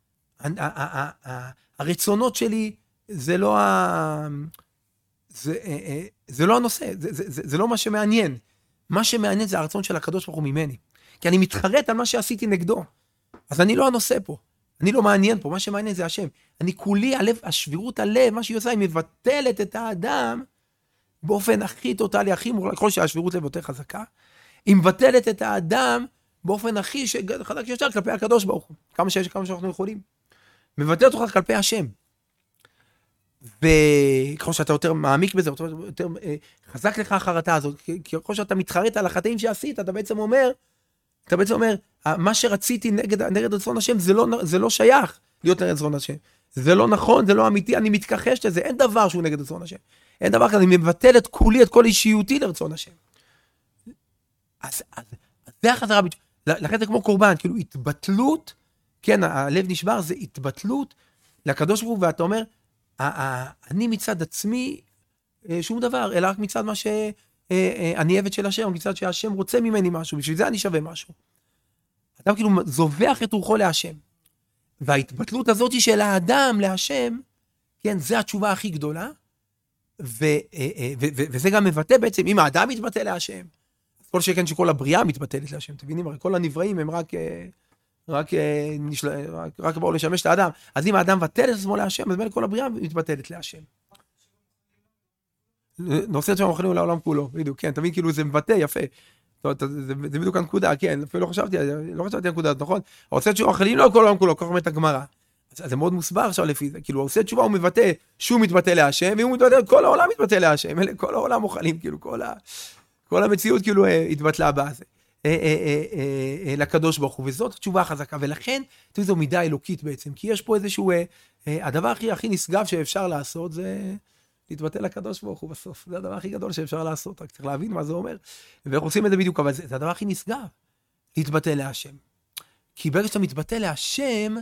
הרצונות שלי זה לא, ה... זה, זה לא הנושא, זה, זה, זה, זה לא מה שמעניין. מה שמעניין זה הרצון של הקדוש ברוך הוא ממני. כי אני מתחרט על מה שעשיתי נגדו. אז אני לא הנושא פה. אני לא מעניין פה, מה שמעניין זה השם. אני כולי, הלב, השבירות הלב, מה שהיא עושה, היא מבטלת את האדם באופן הכי טוטלי, הכי מורל, ככל שהשבירות לב יותר חזקה, היא מבטלת את האדם באופן הכי חזק שיותר כלפי הקדוש ברוך הוא. כמה שיש, כמה שאנחנו יכולים. מבטלת אותך כלפי השם. וככל שאתה יותר מעמיק בזה, יותר, יותר חזק לך החרטה הזאת, ככל שאתה מתחרט על החטאים שעשית, אתה בעצם אומר, אתה בעצם אומר, מה שרציתי נגד, נגד רצון השם, זה לא, זה לא שייך להיות נגד רצון השם. זה לא נכון, זה לא אמיתי, אני מתכחש לזה, אין דבר שהוא נגד רצון השם. אין דבר כזה, אני מבטל את כולי, את כל אישיותי לרצון השם. אז, אז, אז זה החזרה, לכן זה כמו קורבן, כאילו התבטלות, כן, הלב נשבר, זה התבטלות לקדוש ברוך הוא, ואתה אומר, אני מצד עצמי שום דבר, אלא רק מצד מה שאני עבד של השם, מצד שהשם רוצה ממני משהו, בשביל זה אני שווה משהו. אדם כאילו זובח את רוחו להשם. וההתבטלות הזאת של האדם להשם, כן, זה התשובה הכי גדולה, ו, ו, ו, וזה גם מבטא בעצם, אם האדם מתבטא להשם, כל שכן שכל הבריאה מתבטלת להשם, אתם מבינים? הרי כל הנבראים הם רק, רק, רק, רק באו לשמש את האדם, אז אם האדם מבטל את עצמו להשם, אז בין כל הבריאה מתבטלת להשם. נושא את שם אוכלים לעולם כולו, בדיוק, כן, תבין, כאילו זה מבטא, יפה. זה, זה בדיוק הנקודה, כן, אפילו לא חשבתי, לא חשבתי הנקודה, נכון? עושה תשובה, אוכלים לא כל העולם כולו, כך אומרת הגמרא. אז זה מאוד מוסבר עכשיו לפי זה, כאילו, עושה תשובה, הוא מבטא, שהוא מתבטא להשם, ואם הוא מתבטא, כל העולם מתבטא להשם, כל העולם אוכלים, כאילו, כל ה... כל המציאות כאילו התבטלה בזה, לקדוש ברוך הוא, וזאת התשובה החזקה, ולכן זו מידה אלוקית בעצם, כי יש פה איזשהו, הדבר הכי הכי נשגב שאפשר לעשות, זה להתבטא לקדוש ברוך הוא בסוף, זה הדבר הכי גדול שאפשר לעשות, רק צריך להבין מה זה אומר, ואיך עושים את זה בדיוק, אבל זה, זה הדבר הכי נשגב, להתבטא להשם, כי ברגע שאתה מתבטא להשם,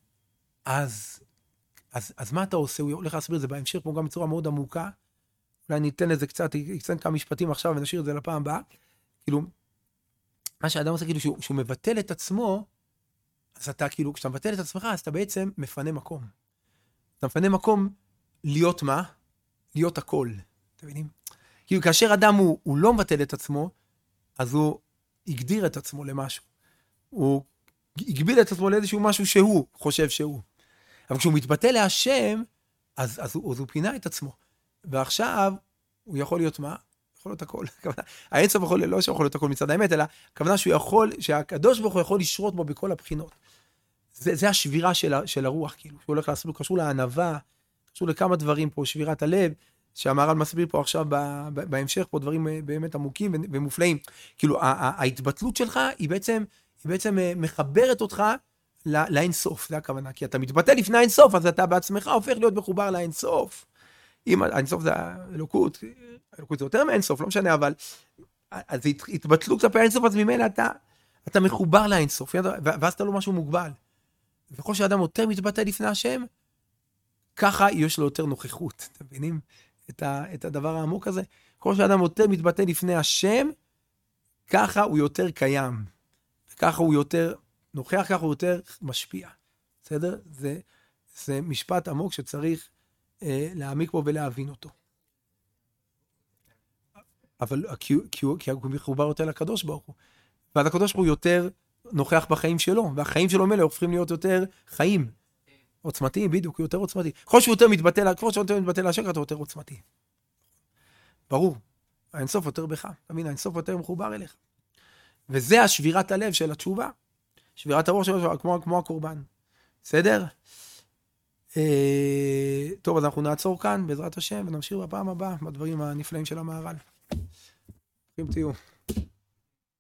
אז, אז, אז מה אתה עושה? הוא הולך להסביר את זה בהמשך, פה גם בצורה מאוד עמוקה, אולי ניתן לזה קצת, ניתן כמה משפטים עכשיו ונשאיר את זה לפעם הבאה. כאילו, מה שהאדם עושה, כאילו, שהוא, שהוא מבטל את עצמו, אז אתה, כאילו, כשאתה מבטל את עצמך, אז אתה בעצם מפנה מקום. אתה מפנה מקום להיות מה? להיות הכל. אתם מבינים? כאילו, כאשר אדם הוא, הוא לא מבטל את עצמו, אז הוא הגדיר את עצמו למשהו. הוא הגביל את עצמו לאיזשהו משהו שהוא חושב שהוא. אבל כשהוא מתבטל להשם, אז, אז, הוא, אז הוא פינה את עצמו. ועכשיו, הוא יכול להיות מה? יכול להיות הכל. האינסוף יכול, לא שיכול להיות הכל מצד האמת, אלא הכוונה שהוא יכול, שהקדוש ברוך הוא יכול לשרות בו בכל הבחינות. זה, זה השבירה של, של הרוח, כאילו. שהוא הולך לעשות, קשור לענווה, קשור לכמה דברים פה, שבירת הלב, שהמהר"ל מסביר פה עכשיו בהמשך, פה דברים באמת עמוקים ומופלאים. כאילו, ההתבטלות שלך היא בעצם, היא בעצם מחברת אותך לאינסוף, זה הכוונה. כי אתה מתבטא לפני האינסוף, אז אתה בעצמך הופך להיות מחובר לאינסוף. אם האינסוף זה האלוקות, האלוקות זה יותר מאינסוף, לא משנה, אבל אז התבטלו כלפי האינסוף, אז ממילא אתה, אתה מחובר לאינסוף, ואז אתה לא משהו מוגבל. וכל שאדם יותר מתבטא לפני השם, ככה יש לו יותר נוכחות, אתם מבינים? את, ה, את הדבר העמוק הזה. כל שאדם יותר מתבטא לפני השם, ככה הוא יותר קיים. ככה הוא יותר נוכח, ככה הוא יותר משפיע. בסדר? זה, זה משפט עמוק שצריך להעמיק בו ולהבין אותו. אבל כי, כי, כי הוא מחובר יותר לקדוש ברוך הוא. ואז הקדוש ברוך הוא יותר נוכח בחיים שלו, והחיים שלו מלא הופכים להיות יותר חיים. עוצמתיים, בדיוק, הוא יותר עוצמתי. ככל שהוא יותר מתבטא, ככל שהוא יותר מתבטא להשם, אתה יותר עוצמתי. ברור. האינסוף יותר בך. תמיד, האינסוף יותר מחובר אליך. וזה השבירת הלב של התשובה. שבירת הרוח שלו, כמו, כמו הקורבן. בסדר? טוב, אז אנחנו נעצור כאן בעזרת השם ונמשיך בפעם הבאה בדברים הנפלאים של המהר"ל. אם תהיו.